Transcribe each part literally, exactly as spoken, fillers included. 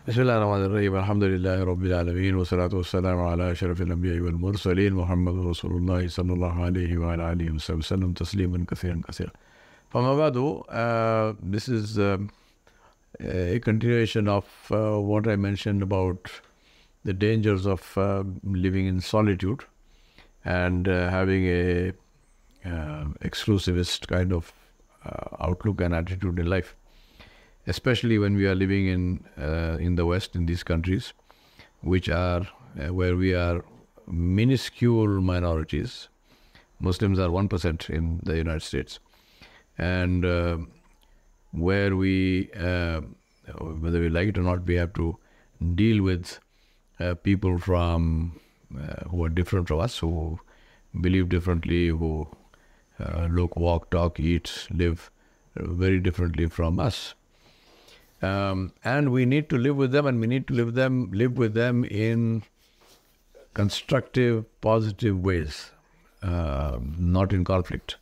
Bismillah ar-Rahman ar-Rahim. Alhamdulillahi Rabbil Alameen. Wa salatu wa salamu ala ashrafil anbiya wal mursaleen. Muhammad Rasulullah sallallahu alayhi wa ala alihi wa sallam. Tasliman kathiran kathira. Fama ba'du, uh, this is uh, a continuation of uh, what I mentioned about the dangers of uh, living in solitude and uh, having a uh, exclusivist kind of uh, outlook and attitude in life, especially when we are living in uh, in the West, in these countries, which are uh, where we are minuscule minorities. Muslims are one percent in the United States, and uh, where we, uh, whether we like it or not, we have to deal with uh, people from uh, who are different from us, who believe differently, who uh, look, walk, talk, eat, live very differently from us. Um, and we need to live with them, and we need to live them, live with them in constructive, positive ways, uh, not in conflict.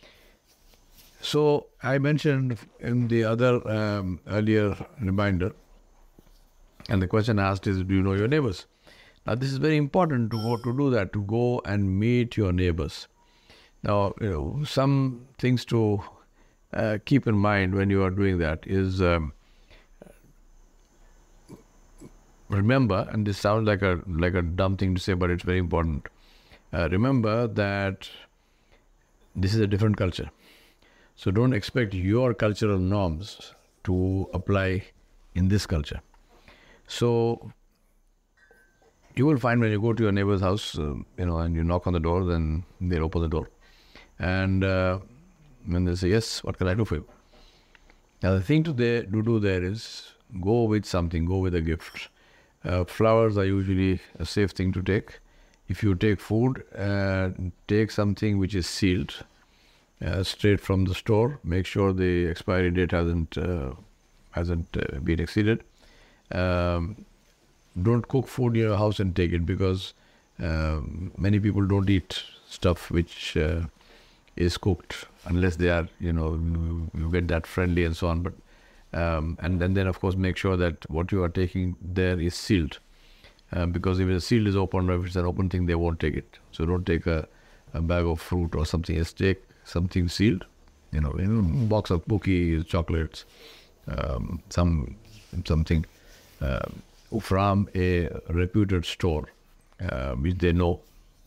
So I mentioned in the other um, earlier reminder, and the question asked is, do you know your neighbors? Now this is very important to go to do that, to go and meet your neighbors. Now, you know, some things to uh, keep in mind when you are doing that is, um, remember, and this sounds like a like a dumb thing to say, but it's very important. Uh, remember that this is a different culture. So don't expect your cultural norms to apply in this culture. So you will find when you go to your neighbor's house, uh, you know, and you knock on the door, then they'll open the door. And uh, when they say, yes, what can I do for you? Now the thing to, there, to do there is go with something, go with a gift. Uh, flowers are usually a safe thing to take. If you take food, uh, take something which is sealed, uh, straight from the store. Make sure the expiry date hasn't uh, hasn't uh, been exceeded. Um, don't cook food in your house and take it, because uh, many people don't eat stuff which uh, is cooked unless they are, you know, you, you get that friendly and so on. But Um, and, and then, of course, make sure that what you are taking there is sealed. Um, because if the seal is open, or if it's an open thing, they won't take it. So don't take a, a bag of fruit or something. Just take something sealed, you know, you know box of cookies, chocolates, um, some something uh, from a reputed store, uh, which they know.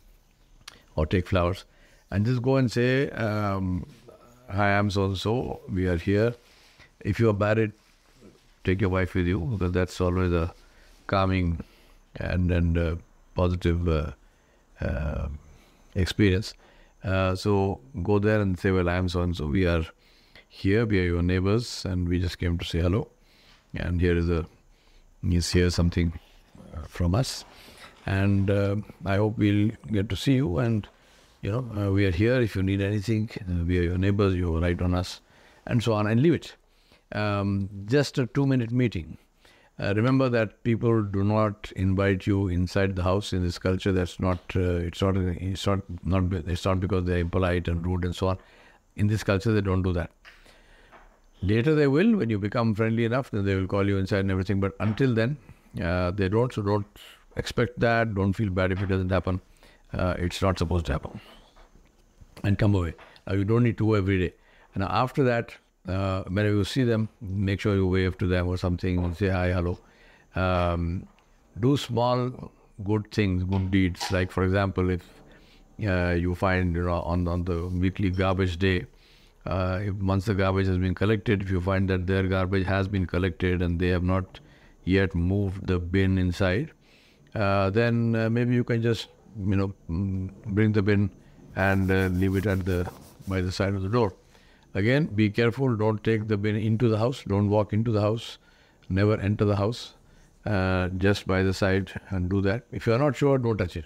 Or take flowers. And just go and say, um, hi, I'm so-and-so, we are here. If you are married, take your wife with you, because that's always a calming and, and uh, positive uh, uh, experience. Uh, so go there and say, well, I am so-and-so. We are here, we are your neighbors, and we just came to say hello. And here is a, is here something uh, from us. And uh, I hope we'll get to see you. And, you know, uh, we are here. If you need anything, uh, we are your neighbors, you write on us, and so on, and leave it. Um, just a two-minute meeting. Uh, remember that people do not invite you inside the house in this culture. That's not. Uh, it's not. It's not. Not. It's not because they're impolite and rude and so on. In this culture, they don't do that. Later, they will. When you become friendly enough, then they will call you inside and everything. But until then, uh, they don't. So don't expect that. Don't feel bad if it doesn't happen. Uh, it's not supposed to happen. And come away. Uh, you don't need to go every day. And after that, Uh, whenever you see them, make sure you wave to them or something, and say hi, hello. Um, do small good things, good deeds. Like, for example, if uh, you find, you know, on, on the weekly garbage day, uh, if once the garbage has been collected, if you find that their garbage has been collected and they have not yet moved the bin inside, uh, then uh, maybe you can just, you know, bring the bin and uh, leave it at the by the side of the door. Again, be careful. Don't take the bin into the house. Don't walk into the house. Never enter the house. Uh, just by the side and do that. If you are not sure, don't touch it.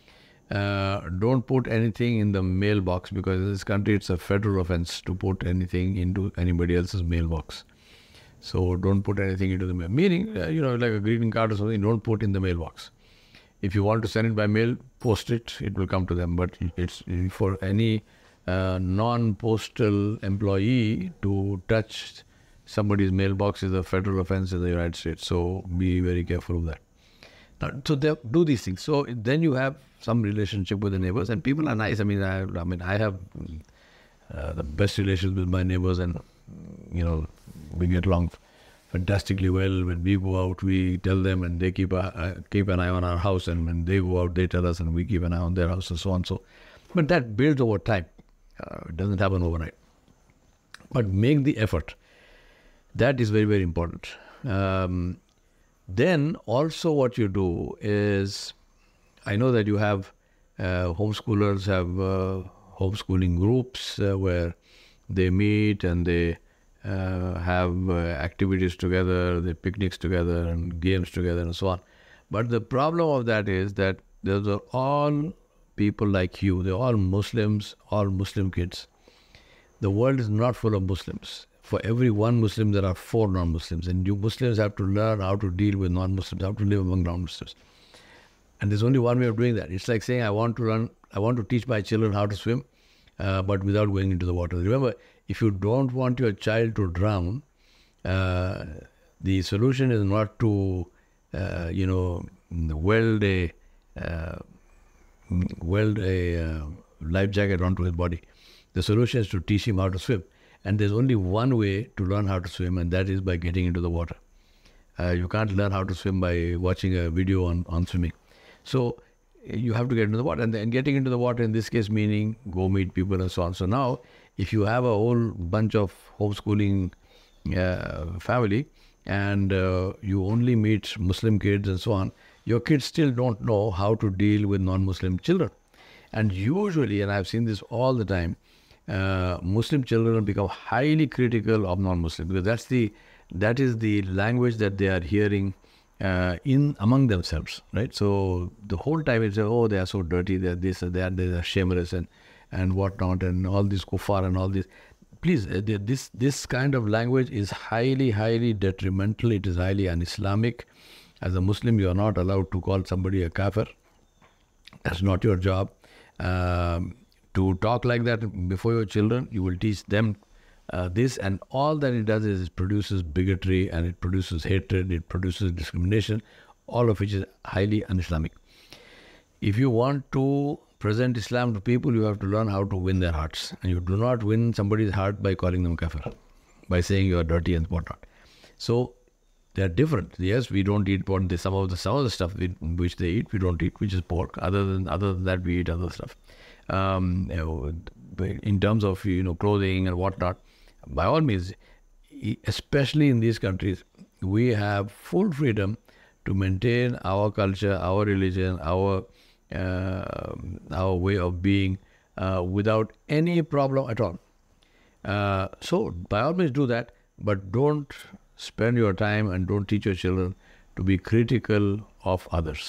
Uh, don't put anything in the mailbox, because in this country it's a federal offense to put anything into anybody else's mailbox. So don't put anything into the mail. Meaning, uh, you know, like a greeting card or something, don't put in the mailbox. If you want to send it by mail, post it. It will come to them. But it's for any Uh, non-postal employee to touch somebody's mailbox is a federal offense in the United States. So be very careful of that. Now, so they do these things. So then you have some relationship with the neighbors, and people are nice. I mean, I, I mean, I have uh, the best relations with my neighbors, and you know, we get along fantastically well. When we go out, we tell them, and they keep a, uh, keep an eye on our house. And when they go out, they tell us, and we keep an eye on their house, and so on. So, but that builds over time. Uh, it doesn't happen overnight. But make the effort. That is very, very important. Um, then also what you do is, I know that you have uh, homeschoolers have uh, homeschooling groups uh, where they meet and they uh, have uh, activities together, they picnics together and games together and so on. But the problem of that is that those are all people like you. They're all Muslims, all Muslim kids. The world is not full of Muslims. For every one Muslim, there are four non-Muslims. And you Muslims have to learn how to deal with non-Muslims, how to live among non-Muslims. And there's only one way of doing that. It's like saying, I want to learn, I want to teach my children how to swim, uh, but without going into the water. Remember, if you don't want your child to drown, uh, the solution is not to, uh, you know, weld a, uh, weld a uh, life jacket onto his body. The solution is to teach him how to swim. And there's only one way to learn how to swim, and that is by getting into the water. Uh, you can't learn how to swim by watching a video on, on swimming. So you have to get into the water. And then getting into the water in this case meaning go meet people and so on. So now if you have a whole bunch of homeschooling uh, family and uh, you only meet Muslim kids and so on, your kids still don't know how to deal with non-Muslim children. And usually, and I've seen this all the time, Uh, Muslim children become highly critical of non-Muslims because that's the that is the language that they are hearing uh, in among themselves, right? So the whole time it's oh they are so dirty, they are this, they are they are shameless and and whatnot, and all this kuffar and all this. Please, uh, this this kind of language is highly highly detrimental. It is highly un-Islamic. As a Muslim, you are not allowed to call somebody a kafir. That's not your job. Um, To talk like that before your children, you will teach them uh, this, and all that it does is it produces bigotry and it produces hatred, it produces discrimination, all of which is highly un-Islamic. If you want to present Islam to people, you have to learn how to win their hearts, and you do not win somebody's heart by calling them kafir, by saying you are dirty and whatnot. So they are different. Yes, we don't eat pork. Some of the some of the stuff we, which they eat, we don't eat, which is pork. Other than other than that, we eat other stuff. Um, you know, in terms of you know clothing and whatnot, by all means, especially in these countries, we have full freedom to maintain our culture, our religion, our uh, our way of being uh, without any problem at all. Uh, so by all means do that, but don't spend your time and don't teach your children to be critical of others.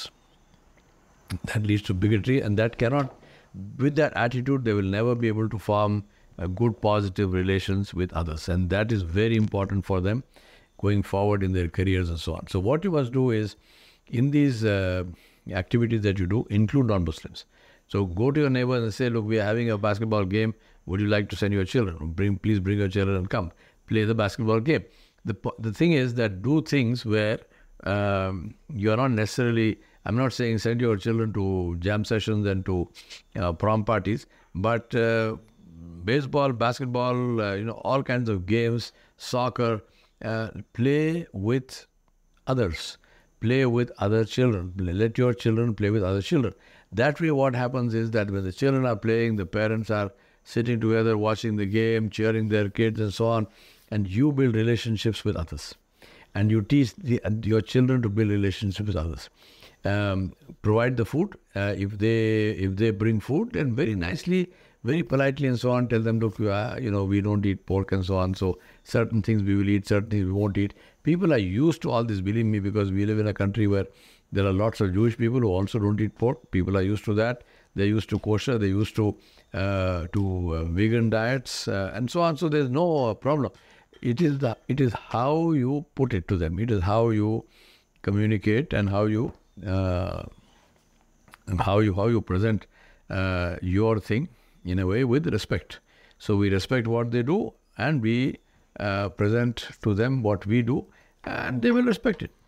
That leads to bigotry, and that cannot. With that attitude, they will never be able to form uh, good, positive relations with others. And that is very important for them going forward in their careers and so on. So what you must do is, in these uh, activities that you do, include non-Muslims. So go to your neighbors and say, look, we are having a basketball game. Would you like to send your children? Bring, please bring your children and come play the basketball game. The, the thing is that do things where um, you are not necessarily... I'm not saying send your children to jam sessions and to uh, prom parties, but uh, baseball, basketball, uh, you know, all kinds of games, soccer, uh, play with others, play with other children. Let your children play with other children. That way what happens is that when the children are playing, the parents are sitting together, watching the game, cheering their kids and so on, and you build relationships with others. And you teach the, your children to build relationships with others. Um, provide the food. Uh, if they if they bring food, then very nicely, very politely and so on, tell them, look, uh, you know, we don't eat pork and so on. So certain things we will eat, certain things we won't eat. People are used to all this, believe me, because we live in a country where there are lots of Jewish people who also don't eat pork. People are used to that. They're used to kosher. They're used to uh, to uh, vegan diets uh, and so on. So there's no uh, problem. It is the it is how you put it to them. It is how you communicate and how you. Uh, how you how you present uh, your thing in a way with respect. So we respect what they do, and we uh, present to them what we do, and they will respect it.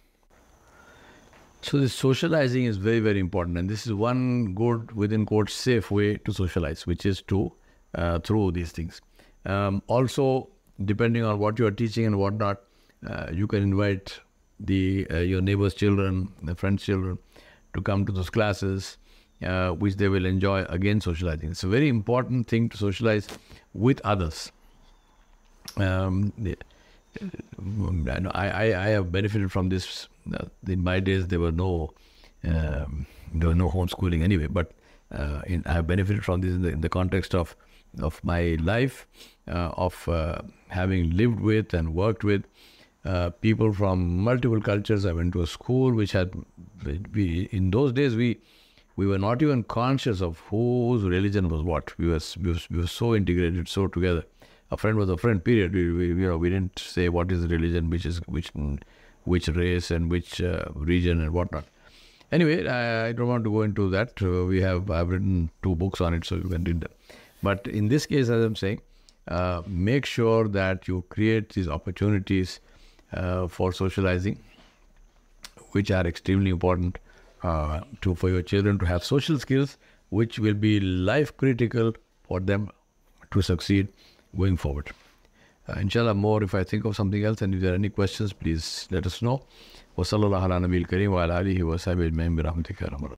So this socializing is very, very important, and this is one good, within quotes, safe way to socialize, which is to uh, through these things. Um, also, depending on what you are teaching and whatnot, uh, you can invite the uh, your neighbor's children, the friends' children, to come to those classes, uh, which they will enjoy. Again, socializing. It's a very important thing to socialize with others. Um, the, I, I, I have benefited from this. In my days, there were no um, there was no homeschooling anyway. But uh, in, I have benefited from this in the, in the context of of my life, uh, of uh, having lived with and worked with uh, people from multiple cultures. I went to a school which had, we in those days we we were not even conscious of whose religion was what. We were we were, we were so integrated, so together. A friend was a friend. Period. We, we you know we didn't say what is religion, which is which which race and which uh, region and whatnot. Anyway, I, I don't want to go into that. Uh, we have I've written two books on it, so you can read them. But in this case, as I'm saying, uh, make sure that you create these opportunities uh, for socializing, which are extremely important uh, to for your children to have social skills, which will be life critical for them to succeed going forward. Uh, inshallah, more if I think of something else, and if there are any questions, please let us know. Wa sallallahu ala nabiyil kareem wa ala alihi wa sahbihi ajma'in bi rahmatika ya arhamar rahimin.